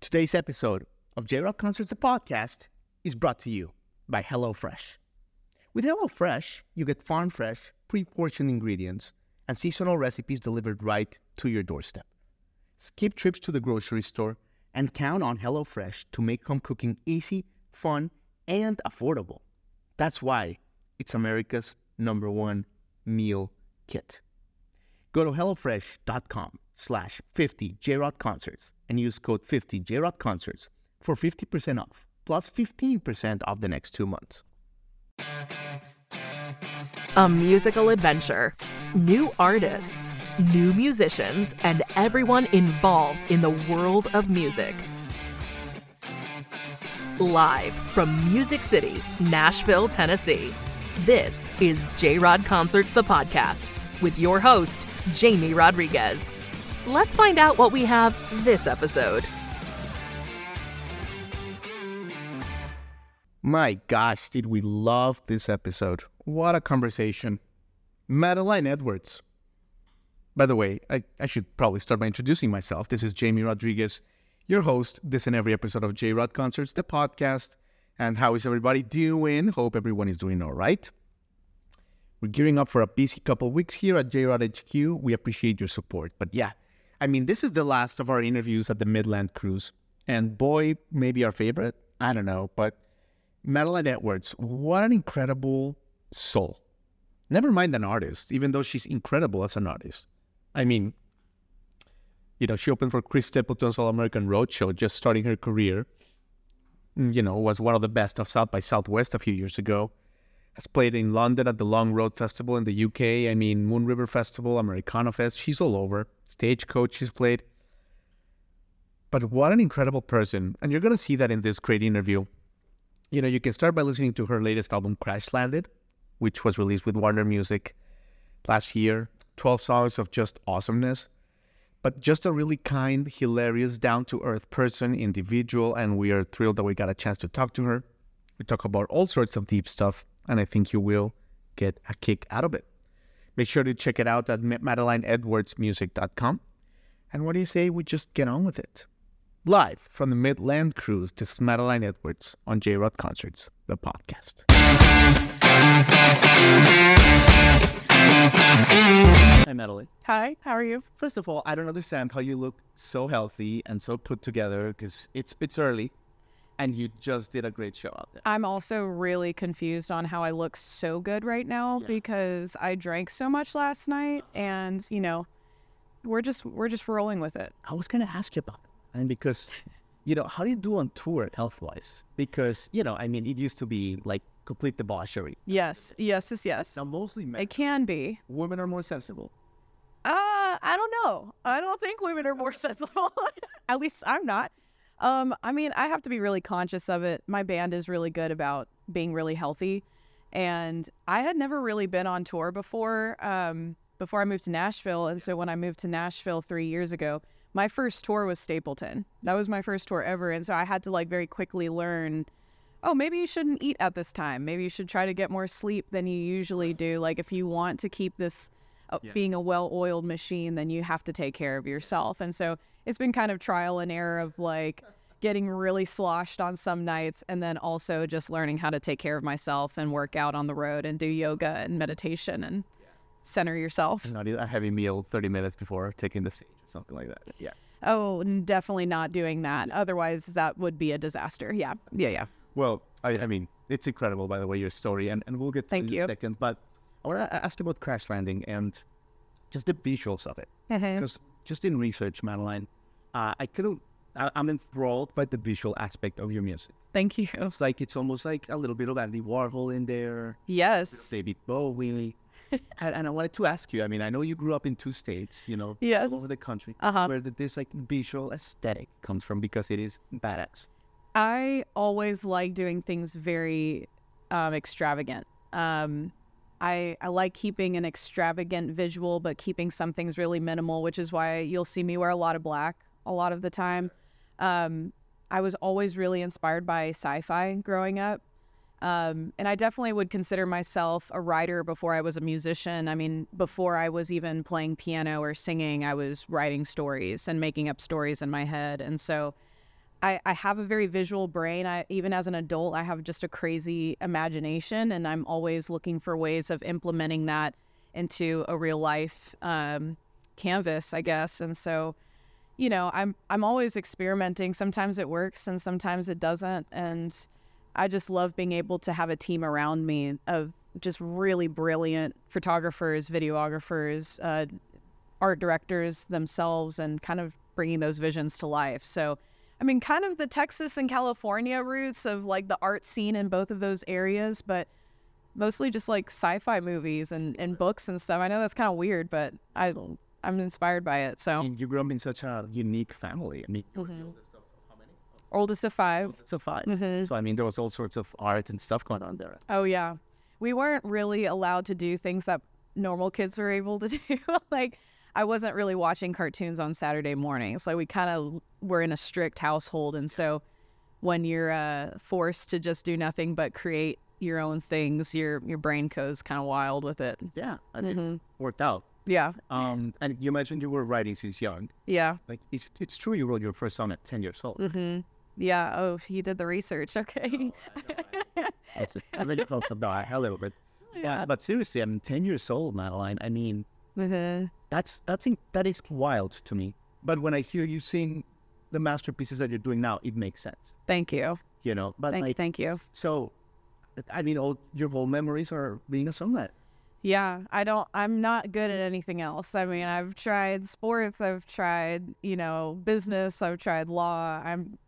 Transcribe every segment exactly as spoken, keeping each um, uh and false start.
Today's episode of J-Rock Concerts, the podcast, is brought to you by HelloFresh. With HelloFresh, you get farm-fresh, pre-portioned ingredients and seasonal recipes delivered right to your doorstep. Skip trips to the grocery store and count on HelloFresh to make home cooking easy, fun, and affordable. That's why it's America's number one meal kit. Go to HelloFresh.com slash 50 J-Rock Concerts and use code fifty J Rock Concerts for fifty percent off, plus fifteen percent off the next two months. A musical adventure, new artists, new musicians, and everyone involved in the world of music. Live from Music City, Nashville, Tennessee, this is J-Rod Concerts, the podcast, with your host, Jamie Rodriguez. Let's find out what we have this episode. My gosh, did we love this episode. What a conversation. Madeline Edwards. By the way, I, I should probably start by introducing myself. This is Jamie Rodriguez, your host, this and every episode of J-Rod Concerts, the podcast. And how is everybody doing? Hope everyone is doing all right. We're gearing up for a busy couple weeks here at J-Rod H Q. We appreciate your support. But yeah, I mean, this is the last of our interviews at the Midland Cruise. And boy, maybe our favorite? I don't know. But Madeline Edwards, what an incredible soul. Never mind an artist, even though she's incredible as an artist. I mean, you know, she opened for Chris Stapleton's All-American Roadshow, just starting her career. You know, was one of the best of South by Southwest a few years ago. Has played in London at the Long Road Festival in the U K. I mean, Moon River Festival, Americana Fest. She's all over. Stagecoach she's played. But what an incredible person. And you're going to see that in this great interview. You know, you can start by listening to her latest album, Crash Landed, which was released with Warner Music last year. twelve songs of just awesomeness. But just a really kind, hilarious, down-to-earth person, individual, and we are thrilled that we got a chance to talk to her. We talk about all sorts of deep stuff, and I think you will get a kick out of it. Make sure to check it out at madeline edwards music dot com. And what do you say we just get on with it? Live from the Midland Cruise, this is Madeline Edwards on J-Rod Concerts, the podcast. Hi, Madeline. Hi, how are you? First of all, I don't understand how you look so healthy and so put together because it's it's early and you just did a great show out there. I'm also really confused on how I look so good right now Yeah. because I drank so much last night and, you know, we're just we're just rolling with it. I was going to ask you about it. And because, you know, how do you do on tour health-wise? Because, you know, I mean, it used to be like complete debauchery. Yes, yes, yes, yes. Now, mostly men. It can be. Women are more sensible. Uh, I don't know. I don't think women are more sensible. At least I'm not. Um, I mean, I have to be really conscious of it. My band is really good about being really healthy. And I had never really been on tour before, um, before I moved to Nashville. And so when I moved to Nashville three years ago, my first tour was Stapleton. That was my first tour ever. And so I had to like very quickly learn, oh, maybe you shouldn't eat at this time. Maybe you should try to get more sleep than you usually do. Like if you want to keep this uh, Yeah. being a well-oiled machine, then you have to take care of yourself. And so it's been kind of trial and error of like getting really sloshed on some nights and then also just learning how to take care of myself and work out on the road and do yoga and meditation and center yourself. Not eat a heavy meal thirty minutes before taking the stage or something like that. Yeah. Oh, n- definitely not doing that. Otherwise, that would be a disaster. Yeah. Yeah, yeah. Well, I, I mean, it's incredible, by the way, your story, and, and we'll get to Thank it in you. a second. But I want to ask you about Crash Landing and just the visuals of it. Because just in research, Madeline, uh, I couldn't, I, I'm enthralled by the visual aspect of your music. Thank you. It's like, it's almost like a little bit of Andy Warhol in there, Yes. David Bowie. and, and I wanted to ask you, I mean, I know you grew up in two states, you know, Yes. all over the country, Uh-huh. where the, this like visual aesthetic comes from because it is badass. I always like doing things very um, extravagant. Um, I I like keeping an extravagant visual, but keeping some things really minimal, which is why you'll see me wear a lot of black a lot of the time. Um, I was always really inspired by sci-fi growing up. Um, and I definitely would consider myself a writer before I was a musician. I mean, before I was even playing piano or singing, I was writing stories and making up stories in my head. And so I, I have a very visual brain. I even as an adult, I have just a crazy imagination, and I'm always looking for ways of implementing that into a real life um, canvas, I guess. And so, you know, I'm I'm always experimenting. Sometimes it works, and sometimes it doesn't. And I just love being able to have a team around me of just really brilliant photographers, videographers, uh, art directors themselves, and kind of bringing those visions to life. So, I mean, kind of the Texas and California roots of like the art scene in both of those areas, but mostly just like sci-fi movies and, and books and stuff. I know that's kind of weird, but I, I'm inspired by it. So, And you grew up in such a unique family. I mean, you were the Mhm. oldest of how many? oldest of five. Oldest of five. Mhm. So, I mean, there was all sorts of art and stuff going on there. Oh, yeah. We weren't really allowed to do things that normal kids were able to do. Like, I wasn't really watching cartoons on Saturday mornings. Like, we kind of were in a strict household. And so when you're uh, forced to just do nothing but create your own things, your your brain goes kind of wild with it. Yeah, and Mhm. it worked out. Yeah. Um, and you mentioned you were writing since young. Yeah. Like, it's, it's true you wrote your first song at ten years old. hmm Yeah. Oh, he did the research. Okay. That's it. I really felt about a little bit. Yeah. But seriously, I'm ten years old, Madeline. I mean, hmm that's that's in, that is wild to me. But when I hear you sing the masterpieces that you're doing now, it makes sense. Thank you. You know, but Thank, like, thank you. so, I mean, all your whole memories are being a songwriter. Yeah, I don't, I'm not good at anything else. I mean, I've tried sports, I've tried, you know, business, I've tried law. I'm,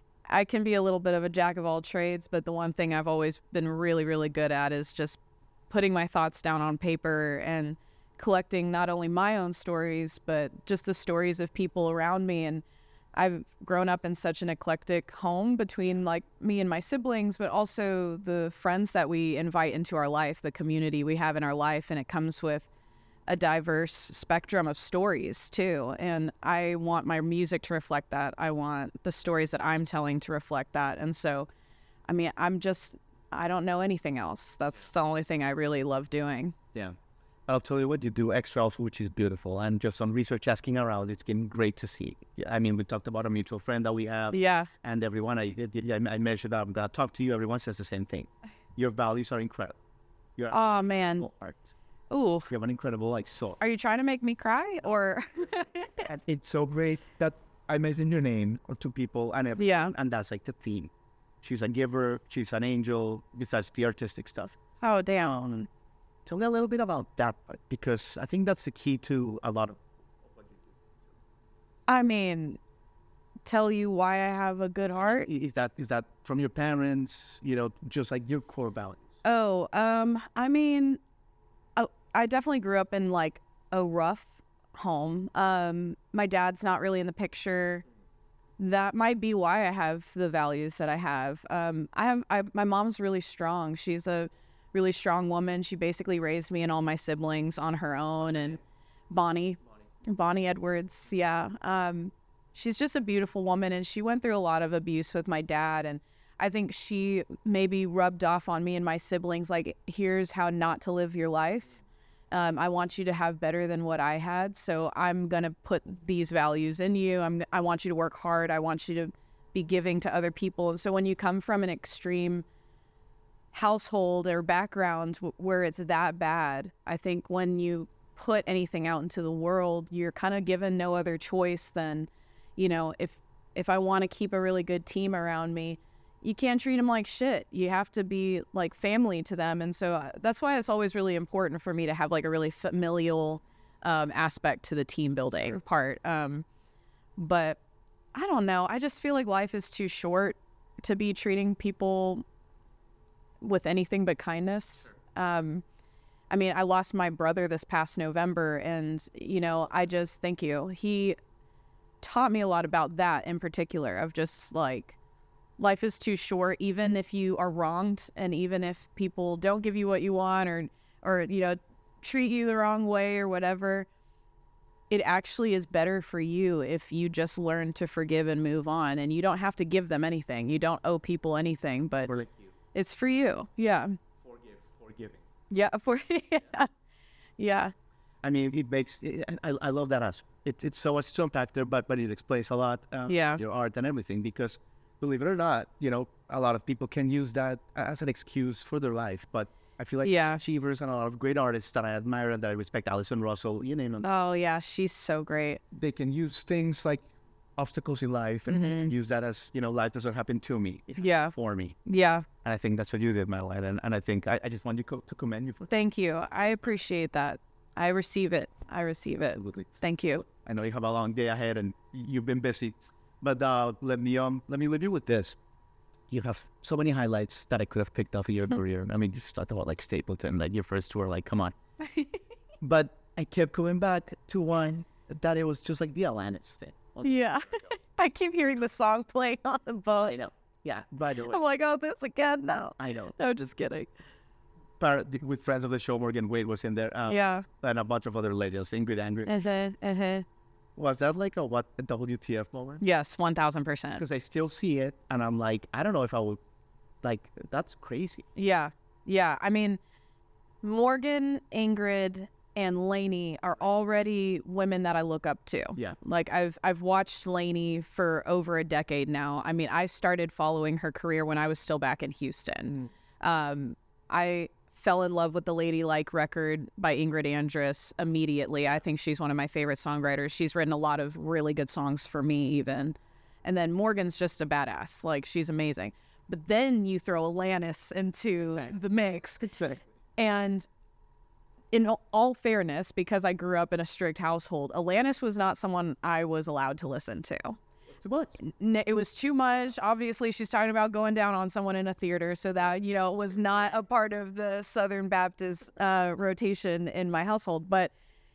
I can be a little bit of a jack of all trades, but the one thing I've always been really, really good at is just putting my thoughts down on paper and collecting not only my own stories, but just the stories of people around me. And I've grown up in such an eclectic home between like me and my siblings, but also the friends that we invite into our life, the community we have in our life. And it comes with a diverse spectrum of stories too. And I want my music to reflect that. I want the stories that I'm telling to reflect that. And so, I mean, I'm just, I don't know anything else. That's the only thing I really love doing. Yeah. I'll tell you what, you do extra also, which is beautiful. And just on research asking around, it's been great to see. Yeah, I mean, we talked about a mutual friend that we have. Yeah. And everyone, I, I, I measured up, that I talk to you, everyone says the same thing. Your values are incredible. Your Oh, man. art. Ooh. You have an incredible, like, soul. Are you trying to make me cry or? And it's so great that I mentioned your name to people and everything. Yeah. And that's like the theme. She's a giver. She's an angel. Besides the artistic stuff. Oh, damn. Um, tell me a little bit about that part, because I think that's the key to a lot of what you do. I mean, tell you why I have a good heart. I- Is that is that from your parents? You know, just like your core values. Oh, um, I mean, I, I definitely grew up in like a rough home. Um, my dad's not really in the picture. That might be why I have the values that I have. Um, I have, I, my mom's really strong. She's a really strong woman. She basically raised me and all my siblings on her own. And Bonnie, Bonnie Edwards, yeah. Um, she's just a beautiful woman, and she went through a lot of abuse with my dad. And I think she maybe rubbed off on me and my siblings, like, here's how not to live your life. Um, I want you to have better than what I had, so I'm going to put these values in you. I'm, I want you to work hard. I want you to be giving to other people. And so when you come from an extreme household or background w- where it's that bad, I think when you put anything out into the world, you're kind of given no other choice than, you know, if if I want to keep a really good team around me, you can't treat them like shit. You have to be like family to them. And so uh, that's why it's always really important for me to have like a really familial um, aspect to the team building part. Um, but I don't know. I just feel like life is too short to be treating people with anything but kindness. Um, I mean, I lost my brother this past November, and, you know, I just, thank you. He taught me a lot about that in particular, of just like, life is too short, even if you are wronged, and even if people don't give you what you want, or, or, you know, treat you the wrong way or whatever, it actually is better for you if you just learn to forgive and move on. And you don't have to give them anything. You don't owe people anything, but For like you. it's for you. Yeah. Forgive, forgiving. Yeah. For, yeah. Yeah. I mean, it makes. I I love that aspect. it, it's so much to unpack there, but but it explains a lot. Uh, Yeah. Your art and everything, because believe it or not, you know, a lot of people can use that as an excuse for their life. But I feel like Yeah. achievers and a lot of great artists that I admire and that I respect, Alison Russell, you name it, Oh yeah, she's so great. they can use things like obstacles in life and Mhm. use that as, you know, life doesn't happen to me, it happens Yeah. for me. Yeah. And I think that's what you did, Madeline. And, and I think I, I just want you co- to commend you for that. Thank you. I appreciate that. I receive it. I receive it. Absolutely. Thank you. I know you have a long day ahead and y- you've been busy, but uh, let me um let me leave you with this. You have so many highlights that I could have picked off of your career. I mean, you just talked about like Stapleton, like your first tour, like come on. But I kept coming back to one that it was just like the Alanis thing. Well, Yeah. I keep hearing the song playing on the boat. I know. Yeah. By the way, I'm like, oh, this again? No. I know. No, just kidding. Par- with friends of the show, Morgan Wade was in there, uh, Yeah. and a bunch of other legends, Ingrid Andrew. Uh-huh. Uh-huh. Was that like a what a W T F moment? Yes, one thousand percent. Because I still see it, and I'm like, I don't know if I would, like, that's crazy. Yeah. Yeah. I mean, Morgan, Ingrid, and Lainey are already women that I look up to. Yeah. Like I've I've watched Lainey for over a decade now. I mean, I started following her career when I was still back in Houston. Um, I fell in love with the Ladylike record by Ingrid Andress immediately. I think she's one of my favorite songwriters. She's written a lot of really good songs for me even. And then Morgan's just a badass. Like she's amazing. But then you throw Alanis into the mix. And in all fairness, because I grew up in a strict household, Alanis was not someone I was allowed to listen to. Too much. N- It was too much. Obviously, she's talking about going down on someone in a theater, so that, you know, was not a part of the Southern Baptist uh, rotation in my household. But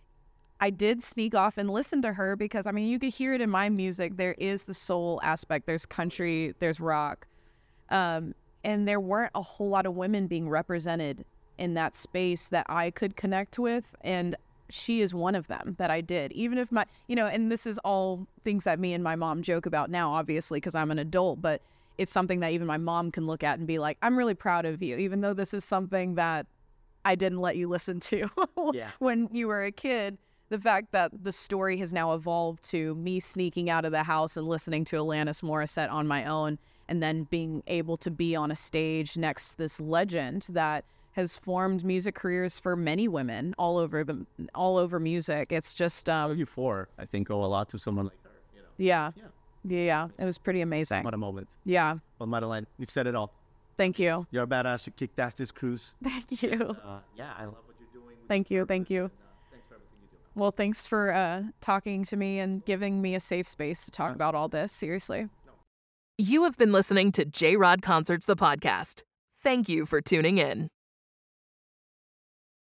I did sneak off and listen to her because, I mean, you could hear it in my music. There is the soul aspect. There's country. There's rock. Um, and there weren't a whole lot of women being represented in that space that I could connect with. And she is one of them that I did. Even if my, you know, and this is all things that me and my mom joke about now, obviously, because I'm an adult, but it's something that even my mom can look at and be like, I'm really proud of you, even though this is something that I didn't let you listen to Yeah. when you were a kid. The fact that the story has now evolved to me sneaking out of the house and listening to Alanis Morissette on my own, and then being able to be on a stage next to this legend that has formed music careers for many women all over the all over music. It's just um You four, I think, owe a lot to someone like her. You know, yeah. Yeah. Yeah, yeah. It was pretty amazing. what a moment. Yeah. Well, Madeline, you've said it all. Thank you. You're a badass. You kicked ass this cruise. Thank you. Uh, yeah, I love what you're doing. Thank you. Thank you. And, uh, thanks for everything you do. Well, thanks for uh talking to me and giving me a safe space to talk about all this. Seriously. You have been listening to J-Rod Concerts, the podcast. Thank you for tuning in.